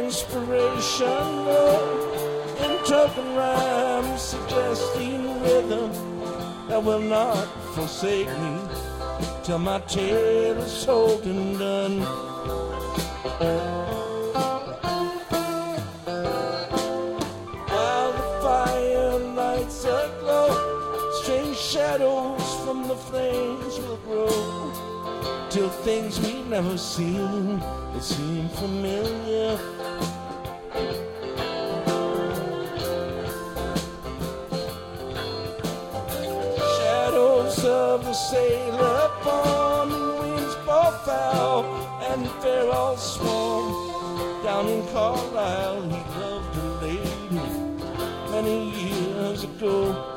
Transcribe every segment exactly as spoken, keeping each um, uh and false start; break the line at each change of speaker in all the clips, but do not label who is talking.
inspiration, Lord, in token rhyme, suggesting rhythm that will not forsake me till my tale is told and done. While the fire lights aglow, strange shadows from the flames will grow, till things we've never seen, they seem familiar. Shadows of a sailor upon winds blow foul, and fair all swarm. Down in Carlisle he loved a lady many years ago.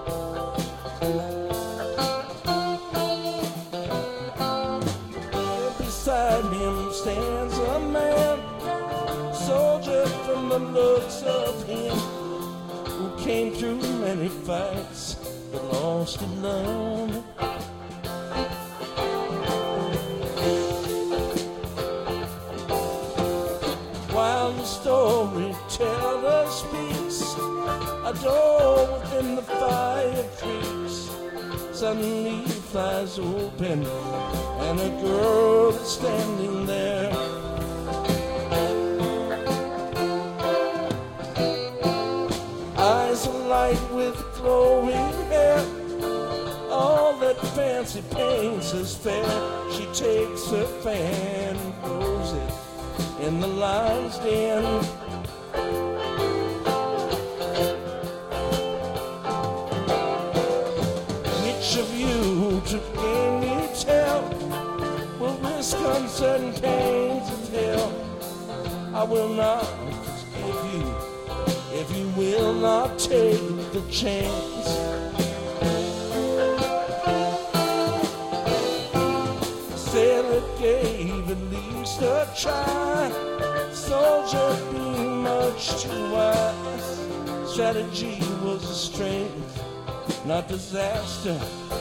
Beside him stands a man, soldier from the looks of him, who came through many fights but lost alone. While the storyteller speaks, a door within the fire creaks. Suddenly flies open, and a girl is standing there. Eyes alight with glowing hair, all that fancy paints is fair. She takes her fan and throws it in the lion's den. Which of you to gain me tell will risk uncertain pains of hell? I will not forgive you if you will not take the chance. Sailor gave at least a try, soldier being much too wise. Strategy was a strength, not disaster.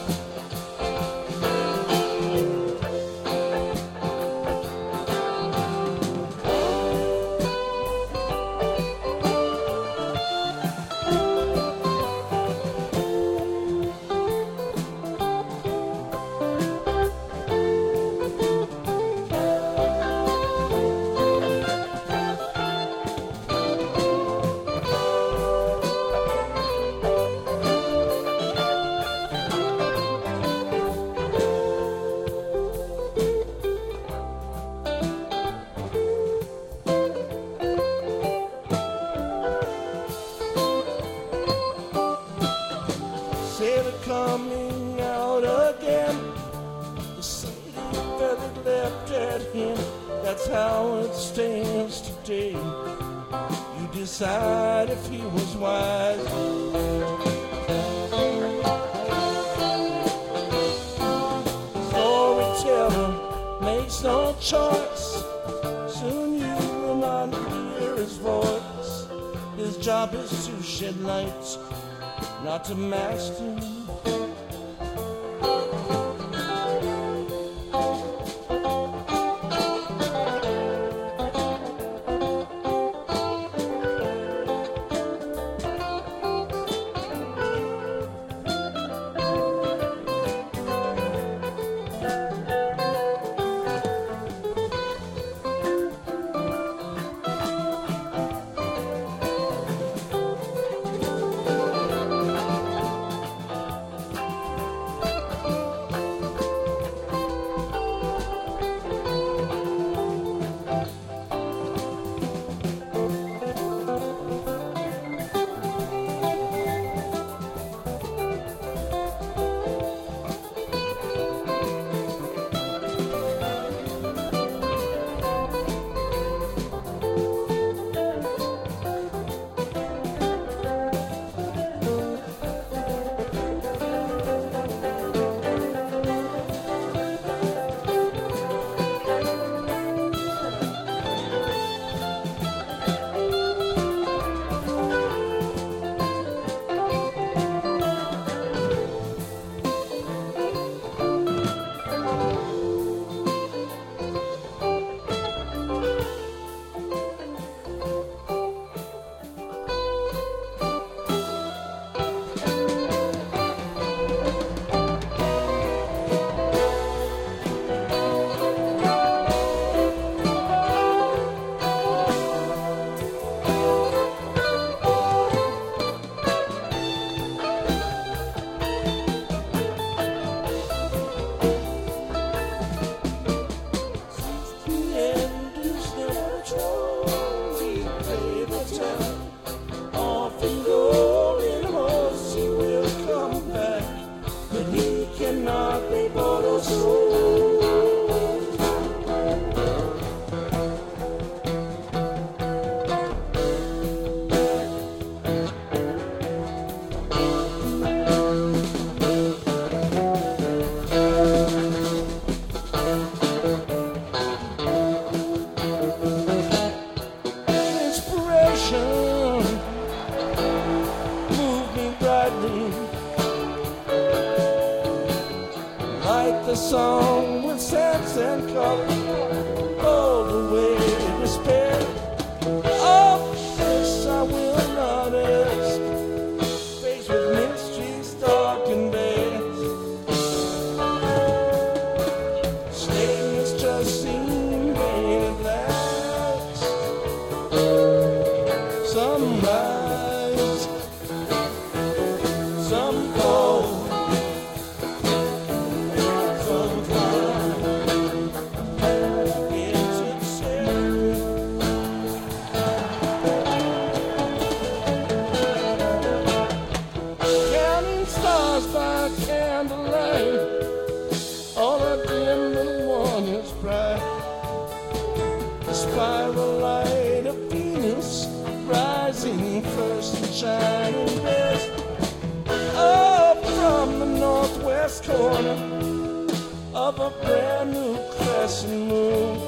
Sailor coming out again, the same feather left at him. That's how it stands today. You decide if he was wise. Storyteller makes no choice. Soon you will not hear his voice. His job is to shed light, not to master. song with sense and color, all the way despair. Of this I will not ask, faced with mysteries dark and bare. Statements just seem vain at last. Some rise, some fall, some climb into the sky. Counting stars by candlelight, all are dim and one is bright. The spiral light of Venus rising first and shining best. Up from the northwest corner of a brand new crescent moon,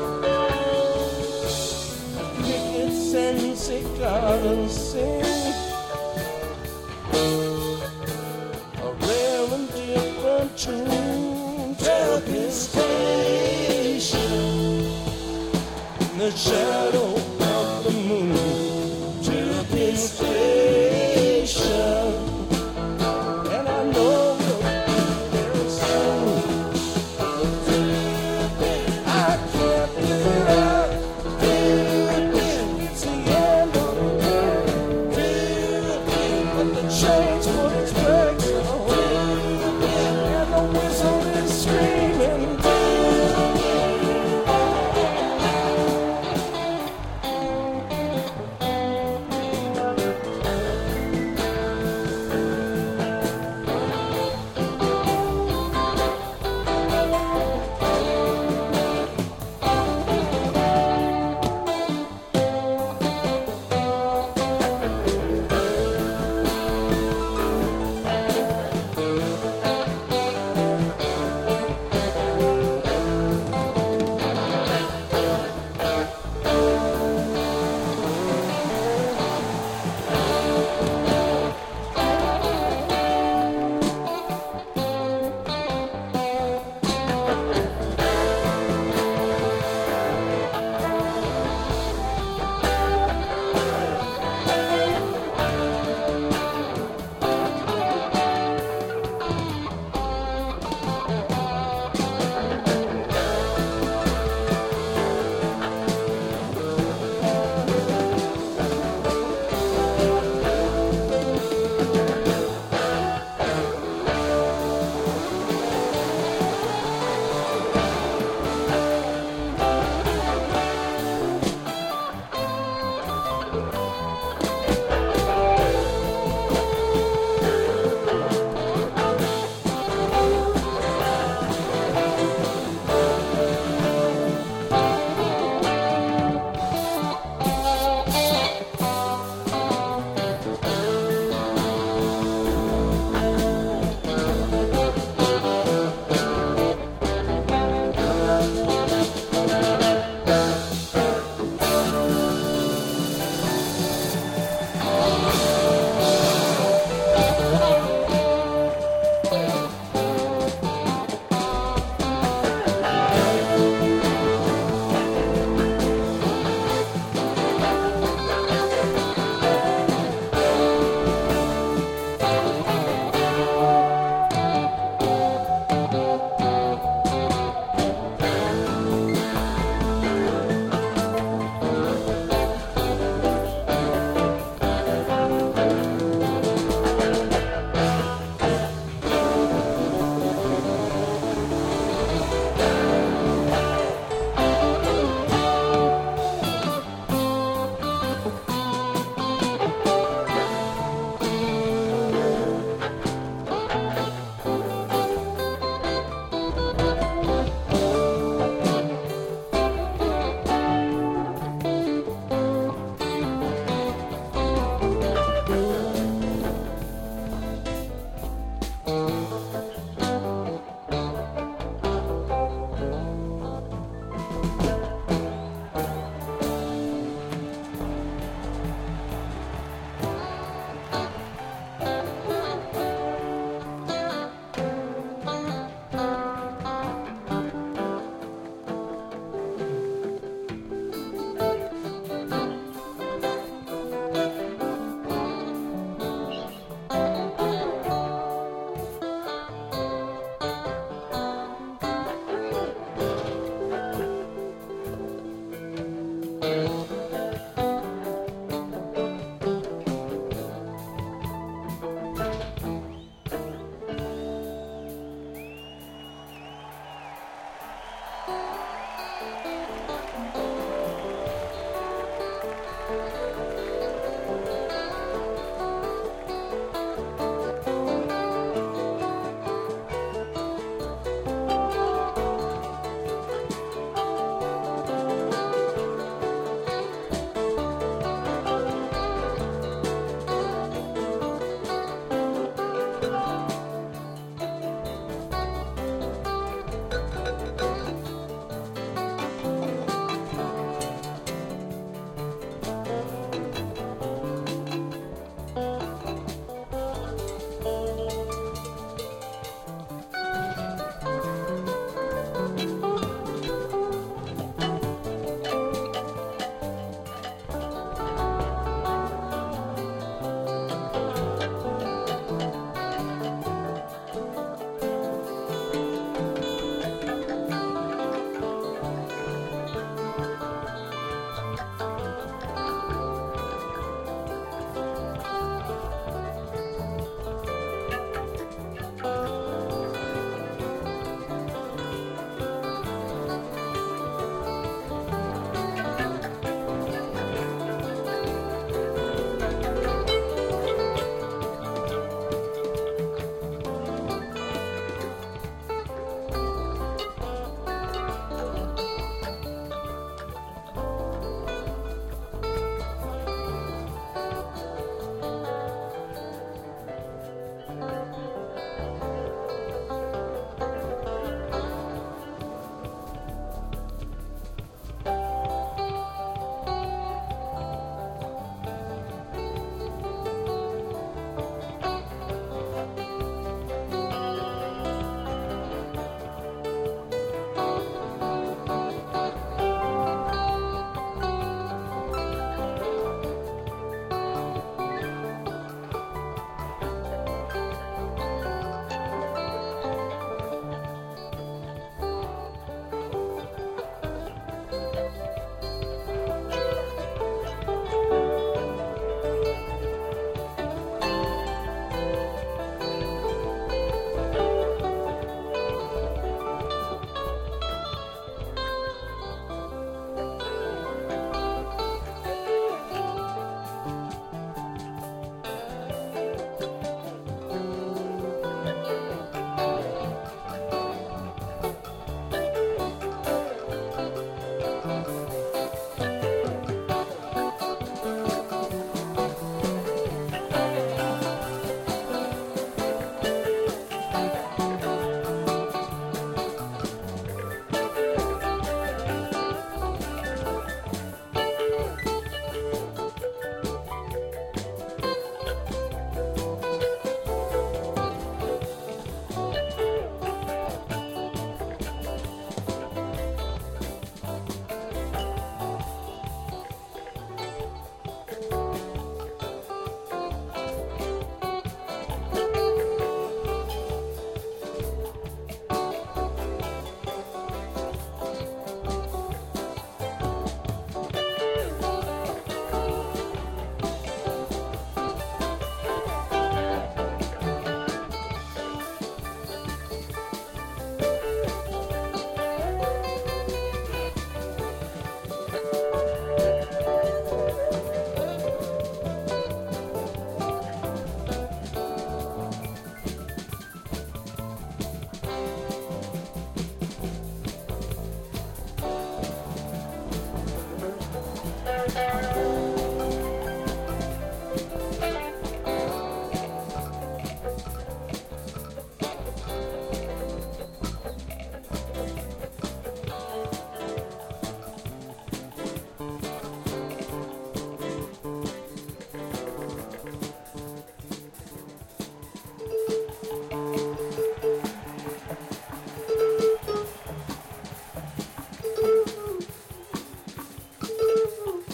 crickets and cicadas sing.